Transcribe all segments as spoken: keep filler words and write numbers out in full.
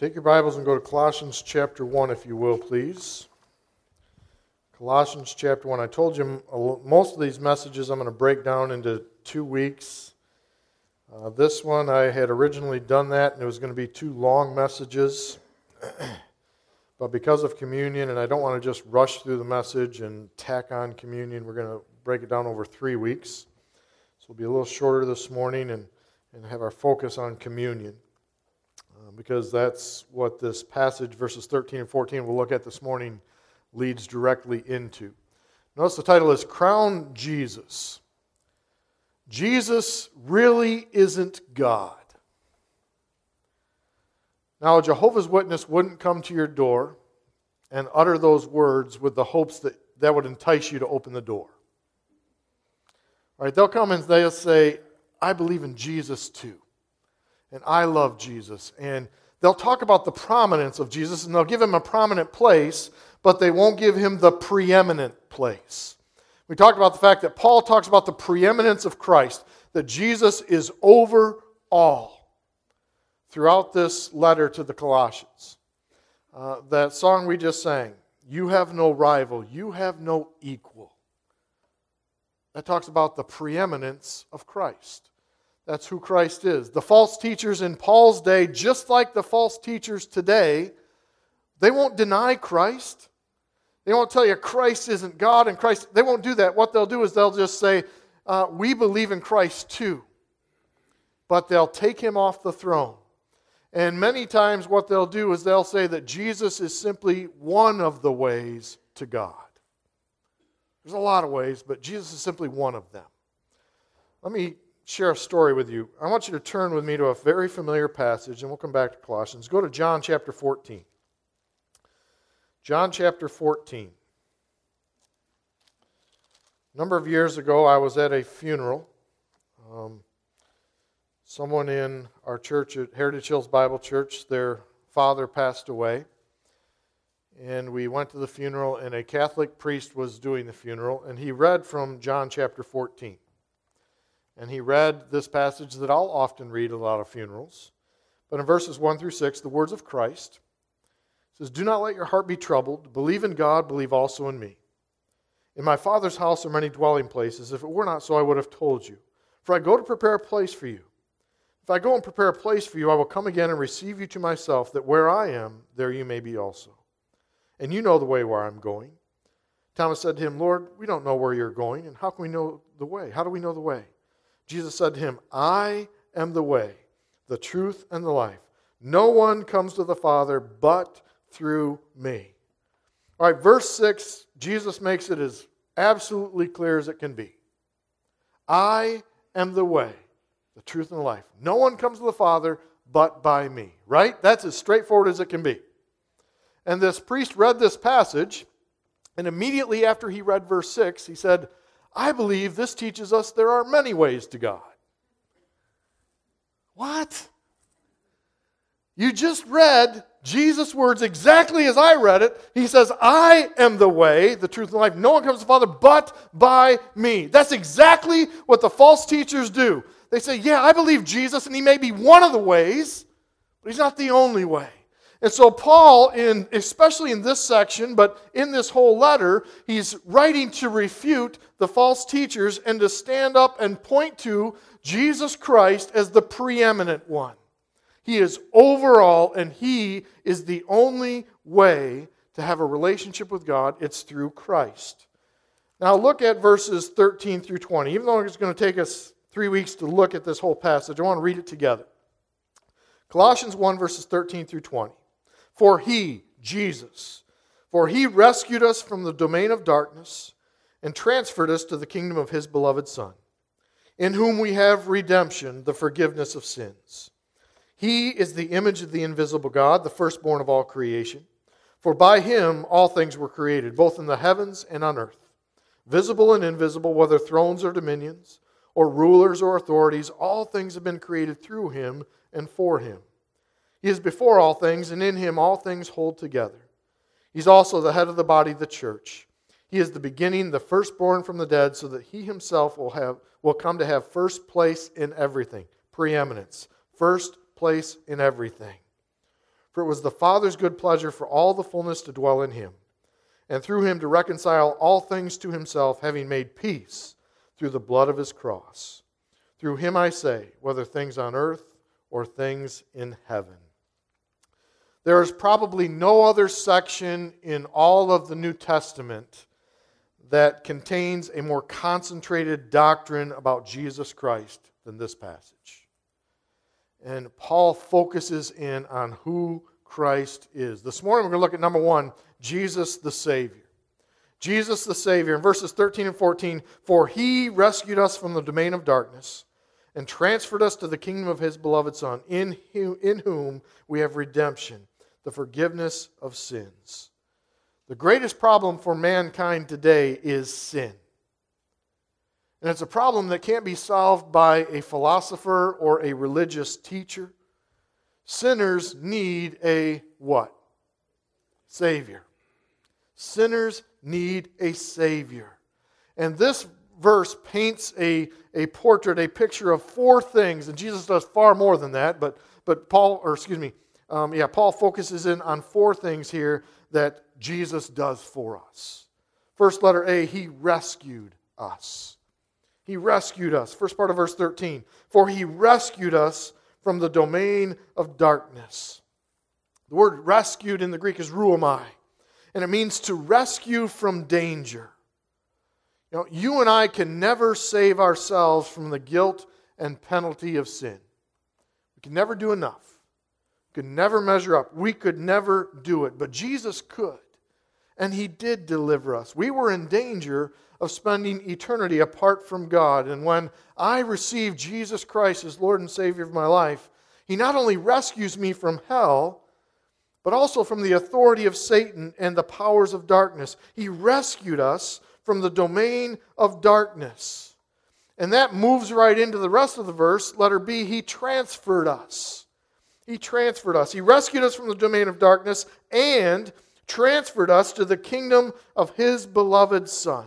Take your Bibles and go to Colossians chapter one, if you will, please. Colossians chapter one. I told you most of these messages I'm going to break down into two weeks. Uh, this one, I had originally done that, and it was going to be two long messages. But because of communion, and I don't want to just rush through the message and tack on communion, we're going to break it down over three weeks. So we'll be a little shorter this morning and, and have our focus on communion. Because that's what this passage, verses thirteen and fourteen, we'll look at this morning, leads directly into. Notice the title is Crown Jesus. Jesus really isn't God. Now, a Jehovah's Witness wouldn't come to your door and utter those words with the hopes that that would entice you to open the door. All right, they'll come and they'll say, I believe in Jesus too. And I love Jesus. And they'll talk about the prominence of Jesus, and they'll give him a prominent place, but they won't give him the preeminent place. We talked about the fact that Paul talks about the preeminence of Christ, that Jesus is over all throughout this letter to the Colossians. Uh, that song we just sang, You Have No Rival, You Have No Equal. That talks about the preeminence of Christ. That's who Christ is. The false teachers in Paul's day, just like the false teachers today, they won't deny Christ. They won't tell you Christ isn't God and Christ. They won't do that. What they'll do is they'll just say, uh, we believe in Christ too. But they'll take him off the throne. And many times what they'll do is they'll say that Jesus is simply one of the ways to God. There's a lot of ways, but Jesus is simply one of them. Let me share a story with you. I want you to turn with me to a very familiar passage, and we'll come back to Colossians. Go to John chapter fourteen. John chapter fourteen. A number of years ago, I was at a funeral. Um, someone in our church at Heritage Hills Bible Church, their father passed away. And we went to the funeral, and a Catholic priest was doing the funeral, and he read from John chapter fourteen. And he read this passage that I'll often read at a lot of funerals. But in verses one through six, the words of Christ. It says, Do not let your heart be troubled. Believe in God, believe also in me. In my Father's house are many dwelling places. If it were not so, I would have told you. For I go to prepare a place for you. If I go and prepare a place for you, I will come again and receive you to myself, that where I am, there you may be also. And you know the way where I'm going. Thomas said to him, Lord, we don't know where you're going, and how can we know the way? How do we know the way? Jesus said to him, I am the way, the truth, and the life. No one comes to the Father but through me. All right, verse six, Jesus makes it as absolutely clear as it can be. I am the way, the truth, and the life. No one comes to the Father but by me. Right? That's as straightforward as it can be. And this priest read this passage, and immediately after he read verse six, he said, I believe this teaches us there are many ways to God. What? You just read Jesus' words exactly as I read it. He says, I am the way, the truth, and the life. No one comes to the Father but by me. That's exactly what the false teachers do. They say, yeah, I believe Jesus, and he may be one of the ways, but he's not the only way. And so Paul, in especially in this section, but in this whole letter, he's writing to refute the false teachers and to stand up and point to Jesus Christ as the preeminent one. He is over all, and he is the only way to have a relationship with God. It's through Christ. Now look at verses thirteen through twenty. Even though it's going to take us three weeks to look at this whole passage, I want to read it together. Colossians one, verses thirteen through twenty. For he, Jesus, for he rescued us from the domain of darkness and transferred us to the kingdom of his beloved Son, in whom we have redemption, the forgiveness of sins. He is the image of the invisible God, the firstborn of all creation. For by him all things were created, both in the heavens and on earth, visible and invisible, whether thrones or dominions, or rulers or authorities, all things have been created through him and for him. He is before all things, and in him all things hold together. He's also the head of the body, the church. He is the beginning, the firstborn from the dead, so that he himself will have will come to have first place in everything. Preeminence. First place in everything. For it was the Father's good pleasure for all the fullness to dwell in him, and through him to reconcile all things to himself, having made peace through the blood of his cross. Through him I say, whether things on earth or things in heaven. There is probably no other section in all of the New Testament that contains a more concentrated doctrine about Jesus Christ than this passage. And Paul focuses in on who Christ is. This morning we're going to look at number one, Jesus the Savior. Jesus the Savior. In verses thirteen and fourteen, for he rescued us from the domain of darkness and transferred us to the kingdom of his beloved Son, in whom, in whom we have redemption, the forgiveness of sins. The greatest problem for mankind today is sin. And it's a problem that can't be solved by a philosopher or a religious teacher. Sinners need a what? Savior. Sinners need a Savior. And this verse paints a, a portrait, a picture of four things. And Jesus does far more than that, but, but Paul, or excuse me, um, yeah, Paul focuses in on four things here that Jesus does for us. First letter A, he rescued us. He rescued us. First part of verse thirteen. For he rescued us from the domain of darkness. The word rescued in the Greek is ruomai, and it means to rescue from danger. You know, you and I can never save ourselves from the guilt and penalty of sin. We can never do enough. We could never measure up. We could never do it. But Jesus could. And he did deliver us. We were in danger of spending eternity apart from God. And when I received Jesus Christ as Lord and Savior of my life, he not only rescues me from hell, but also from the authority of Satan and the powers of darkness. He rescued us from the domain of darkness. And that moves right into the rest of the verse. Letter B, he transferred us. He transferred us. He rescued us from the domain of darkness and transferred us to the kingdom of his beloved Son.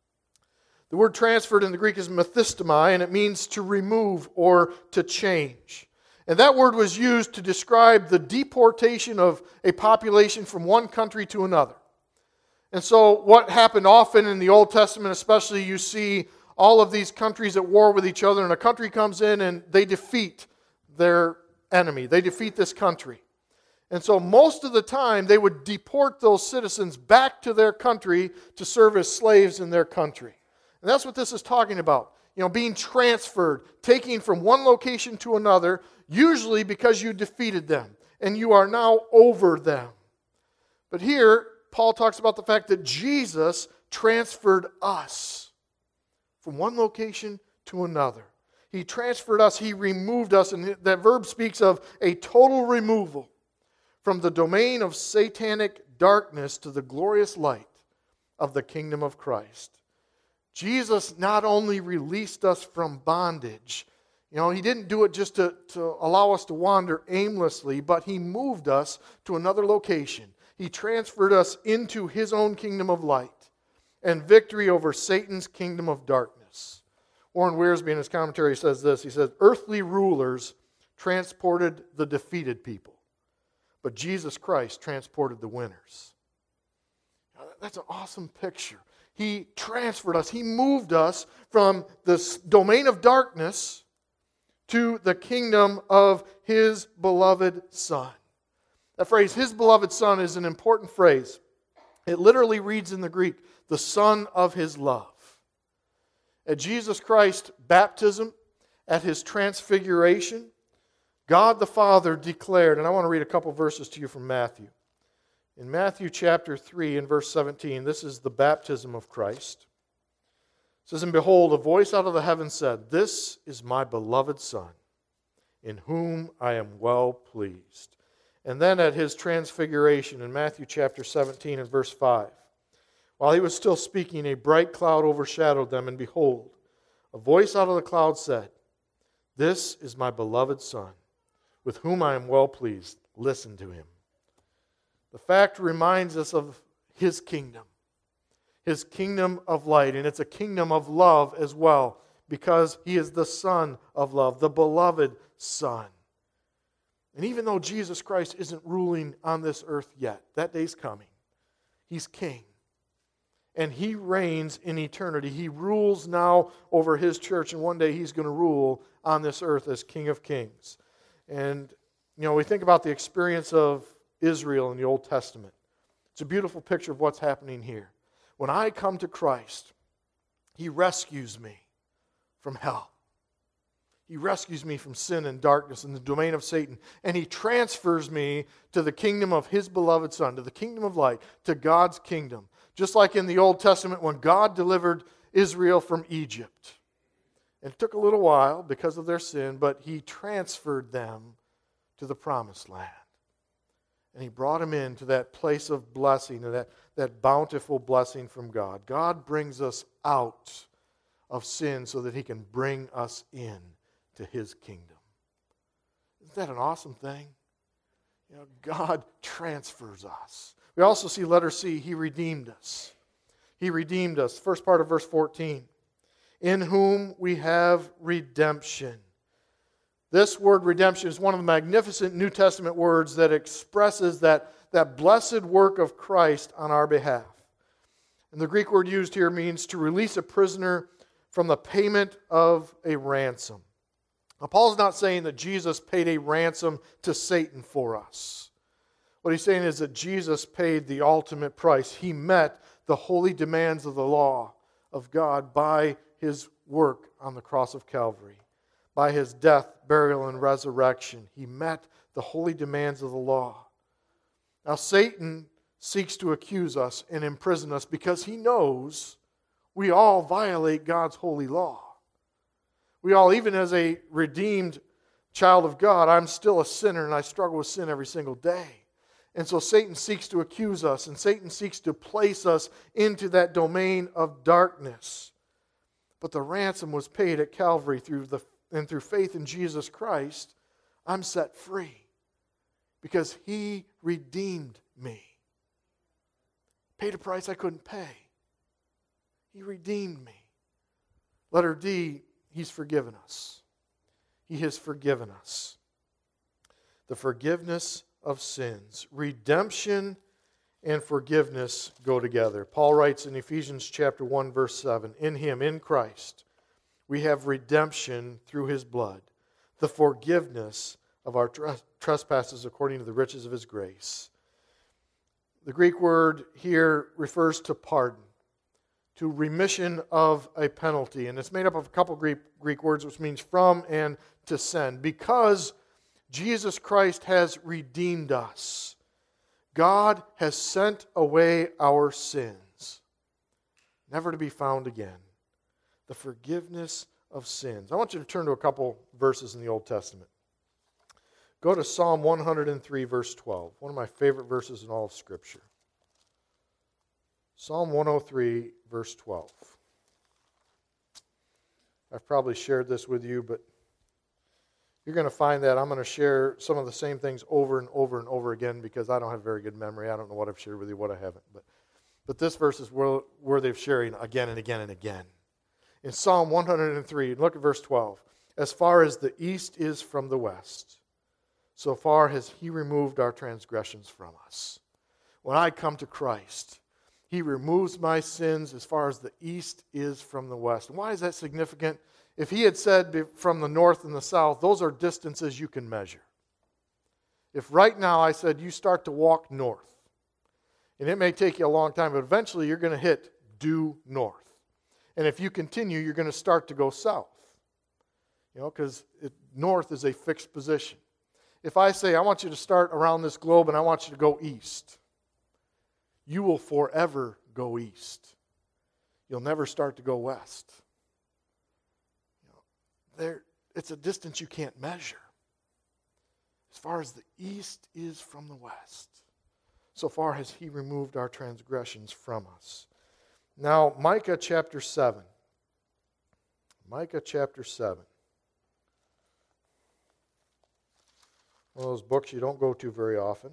The word transferred in the Greek is methistomai, and it means to remove or to change. And that word was used to describe the deportation of a population from one country to another. And so what happened often in the Old Testament especially, you see all of these countries at war with each other, and a country comes in and they defeat their enemy. They defeat this country. And so most of the time they would deport those citizens back to their country to serve as slaves in their country. And that's what this is talking about. You know, being transferred, taking from one location to another, usually because you defeated them and you are now over them. But here, Paul talks about the fact that Jesus transferred us from one location to another. He transferred us, he removed us, and that verb speaks of a total removal from the domain of satanic darkness to the glorious light of the kingdom of Christ. Jesus not only released us from bondage, you know, he didn't do it just to, to allow us to wander aimlessly, but he moved us to another location. He transferred us into his own kingdom of light and victory over Satan's kingdom of darkness. Warren Wiersbe in his commentary says this. He says, earthly rulers transported the defeated people, but Jesus Christ transported the winners. Now, that's an awesome picture. He transferred us. He moved us from the domain of darkness to the kingdom of his beloved Son. That phrase, his beloved Son, is an important phrase. It literally reads in the Greek, the Son of his love. At Jesus Christ's baptism, at his transfiguration, God the Father declared, and I want to read a couple verses to you from Matthew. In Matthew chapter three and verse seventeen, this is the baptism of Christ. It says, and behold, a voice out of the heaven said, this is my beloved Son, in whom I am well pleased. And then at his transfiguration in Matthew chapter seventeen and verse five, while he was still speaking, a bright cloud overshadowed them, and behold, a voice out of the cloud said, this is my beloved Son, with whom I am well pleased. Listen to him. The fact reminds us of his kingdom, his kingdom of light, and it's a kingdom of love as well, because he is the Son of love, the beloved Son. And even though Jesus Christ isn't ruling on this earth yet, that day's coming. He's king. And he reigns in eternity. He rules now over his church, and one day he's going to rule on this earth as King of Kings. And, you know, we think about the experience of Israel in the Old Testament. It's a beautiful picture of what's happening here. When I come to Christ, he rescues me from hell. He rescues me from sin and darkness and the domain of Satan. And he transfers me to the kingdom of his beloved Son, to the kingdom of light, to God's kingdom. Just like in the Old Testament when God delivered Israel from Egypt. And it took a little while because of their sin, but he transferred them to the promised land. And he brought them into that place of blessing, and that, that bountiful blessing from God. God brings us out of sin so that he can bring us in to his kingdom. Isn't that an awesome thing? You know, God transfers us. We also see letter C, he redeemed us. He redeemed us. First part of verse fourteen. In whom we have redemption. This word redemption is one of the magnificent New Testament words that expresses that, that blessed work of Christ on our behalf. And the Greek word used here means to release a prisoner from the payment of a ransom. Now, Paul's not saying that Jesus paid a ransom to Satan for us. What he's saying is that Jesus paid the ultimate price. He met the holy demands of the law of God by his work on the cross of Calvary. By his death, burial, and resurrection. He met the holy demands of the law. Now, Satan seeks to accuse us and imprison us because he knows we all violate God's holy law. We all, even as a redeemed child of God, I'm still a sinner and I struggle with sin every single day. And so Satan seeks to accuse us, and Satan seeks to place us into that domain of darkness. But the ransom was paid at Calvary through the and through faith in Jesus Christ. I'm set free because he redeemed me. Paid a price I couldn't pay. He redeemed me. Letter D, he's forgiven us. He has forgiven us. The forgiveness of sins. Redemption and forgiveness go together. Paul writes in Ephesians chapter one, verse seven, in him, in Christ, we have redemption through his blood, the forgiveness of our trespasses according to the riches of his grace. The Greek word here refers to pardon, to remission of a penalty. And it's made up of a couple Greek, Greek words, which means from and to send. Because Jesus Christ has redeemed us, God has sent away our sins, never to be found again. The forgiveness of sins. I want you to turn to a couple verses in the Old Testament. Go to Psalm one hundred three, verse twelve. One of my favorite verses in all of Scripture. Psalm one oh three, verse twelve. I've probably shared this with you, but you're going to find that I'm going to share some of the same things over and over and over again because I don't have very good memory. I don't know what I've shared with you, what I haven't. But, but this verse is worthy of sharing again and again and again. In Psalm one hundred three, look at verse twelve. As far as the east is from the west, so far has he removed our transgressions from us. When I come to Christ, he removes my sins as far as the east is from the west. And why is that significant? If he had said from the north and the south, those are distances you can measure. If right now I said you start to walk north, and it may take you a long time, but eventually you're going to hit due north. And if you continue, you're going to start to go south. You know, because north is a fixed position. If I say, I want you to start around this globe and I want you to go east, you will forever go east. You'll never start to go west. You know, there, it's a distance you can't measure. As far as the east is from the west, so far has he removed our transgressions from us. Now, Micah chapter seven. Micah chapter seven. One of those books you don't go to very often.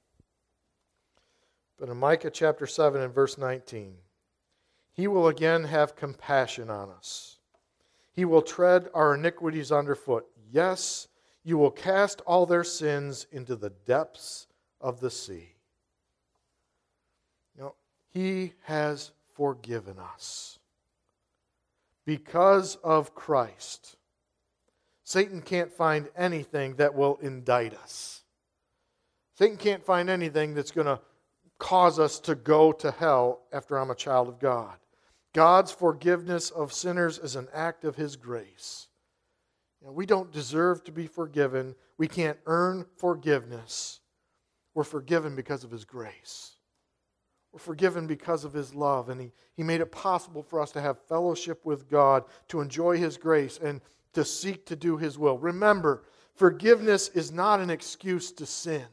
But in Micah chapter seven and verse nineteen, he will again have compassion on us. He will tread our iniquities underfoot. Yes, You will cast all their sins into the depths of the sea. You know, He has forgiven us. Because of Christ, Satan can't find anything that will indict us. Satan can't find anything that's going to cause us to go to hell after I'm a child of God. God's forgiveness of sinners is an act of His grace. You know, we don't deserve to be forgiven. We can't earn forgiveness. We're forgiven because of His grace. We're forgiven because of His love. And He, he made it possible for us to have fellowship with God, to enjoy His grace, and to seek to do His will. Remember, forgiveness is not an excuse to sin.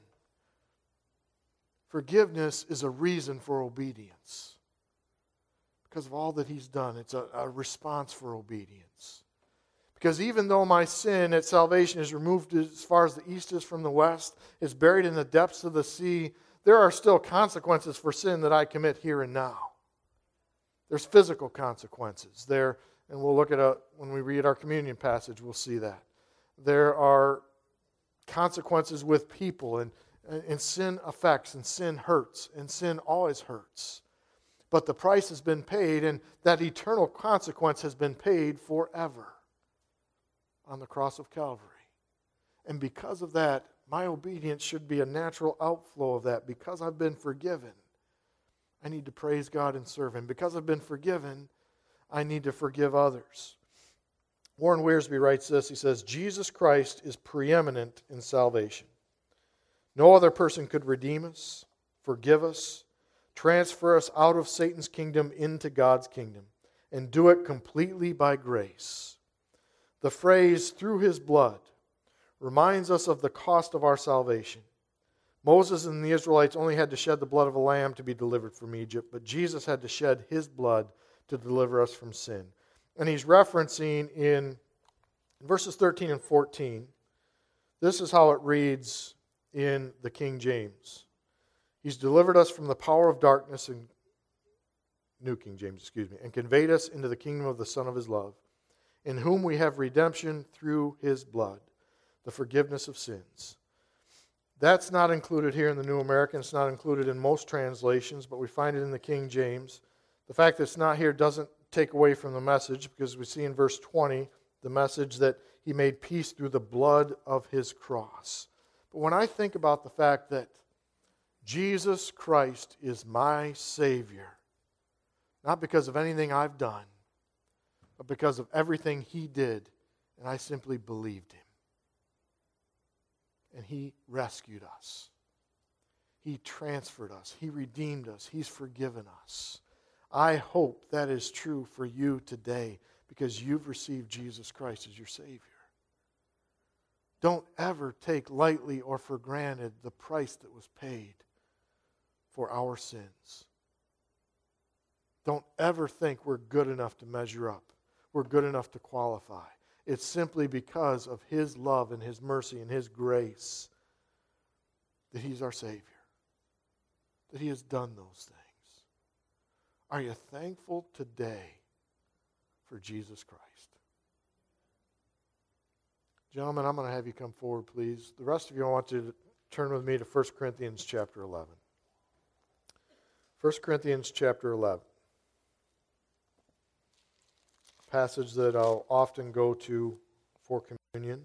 Forgiveness is a reason for obedience. Because of all that He's done, it's a, a response for obedience. Because even though my sin at salvation is removed as far as the east is from the west, is buried in the depths of the sea, there are still consequences for sin that I commit here and now. There's physical consequences there, and we'll look at a, when we read our communion passage, we'll see that. There are consequences with people, and, and sin affects, and sin hurts, and sin always hurts. But the price has been paid, and that eternal consequence has been paid forever on the cross of Calvary. And because of that, my obedience should be a natural outflow of that. Because I've been forgiven, I need to praise God and serve Him. Because I've been forgiven, I need to forgive others. Warren Wiersbe writes this. He says, Jesus Christ is preeminent in salvation. No other person could redeem us, forgive us, transfer us out of Satan's kingdom into God's kingdom, and do it completely by grace. The phrase, through His blood, reminds us of the cost of our salvation. Moses and the Israelites only had to shed the blood of a lamb to be delivered from Egypt, but Jesus had to shed His blood to deliver us from sin. And he's referencing in verses thirteen and fourteen, this is how it reads in the King James. He's delivered us from the power of darkness, and New King James, excuse me, and conveyed us into the kingdom of the Son of His love, in whom we have redemption through His blood, the forgiveness of sins. That's not included here in the New American. It's not included in most translations, but we find it in the King James. The fact that it's not here doesn't take away from the message, because we see in verse twenty the message that He made peace through the blood of His cross. But when I think about the fact that Jesus Christ is my Savior, not because of anything I've done, but because of everything He did, and I simply believed Him. And He rescued us. He transferred us. He redeemed us. He's forgiven us. I hope that is true for you today, because you've received Jesus Christ as your Savior. Don't ever take lightly or for granted the price that was paid for our sins. Don't ever think we're good enough to measure up. We're good enough to qualify. It's simply because of His love and His mercy and His grace that He's our Savior, that He has done those things. Are you thankful today for Jesus Christ? Gentlemen, I'm going to have you come forward, please. The rest of you, I want you to turn with me to First Corinthians chapter eleven. First Corinthians chapter eleven. A passage that I'll often go to for communion.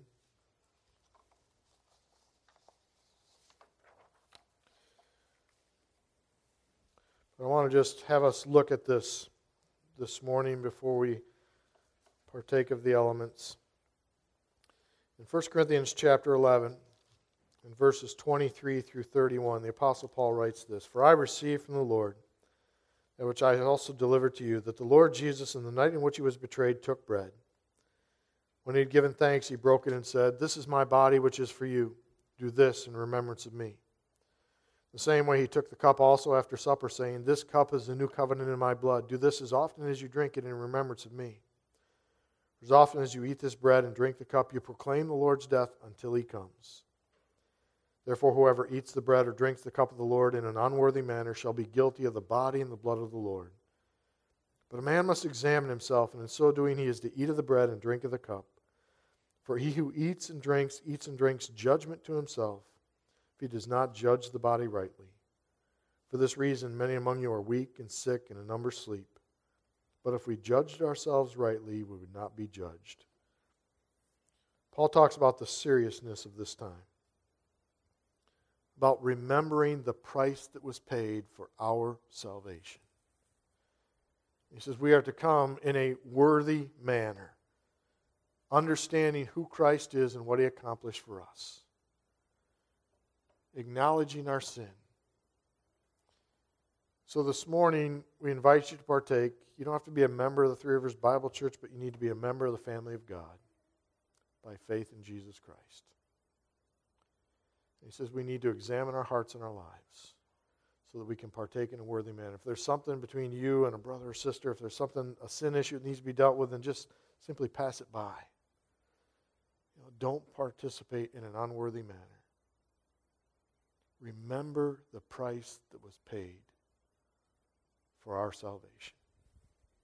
I want to just have us look at this this morning before we partake of the elements. In First Corinthians chapter eleven, in verses twenty-three through thirty-one, the Apostle Paul writes this, "For I received from the Lord that which I also delivered to you, that the Lord Jesus, in the night in which He was betrayed, took bread. When He had given thanks, He broke it and said, 'This is my body which is for you. Do this in remembrance of me.' The same way He took the cup also after supper, saying, 'This cup is the new covenant in my blood. Do this as often as you drink it in remembrance of me. For as often as you eat this bread and drink the cup, you proclaim the Lord's death until He comes. Therefore, whoever eats the bread or drinks the cup of the Lord in an unworthy manner shall be guilty of the body and the blood of the Lord. But a man must examine himself, and in so doing he is to eat of the bread and drink of the cup. For he who eats and drinks, eats and drinks judgment to himself, if he does not judge the body rightly. For this reason, many among you are weak and sick, and a number sleep. But if we judged ourselves rightly, we would not be judged. Paul talks about the seriousness of this time, about remembering the price that was paid for our salvation. He says we are to come in a worthy manner, understanding who Christ is and what he accomplished for us, acknowledging our sin. So this morning, we invite you to partake. You don't have to be a member of the Three Rivers Bible Church, but you need to be a member of the family of God by faith in Jesus Christ. He says we need to examine our hearts and our lives so that we can partake in a worthy manner. If there's something between you and a brother or sister, if there's something, a sin issue that needs to be dealt with, then just simply pass it by. You know, don't participate in an unworthy manner. Remember the price that was paid for our salvation.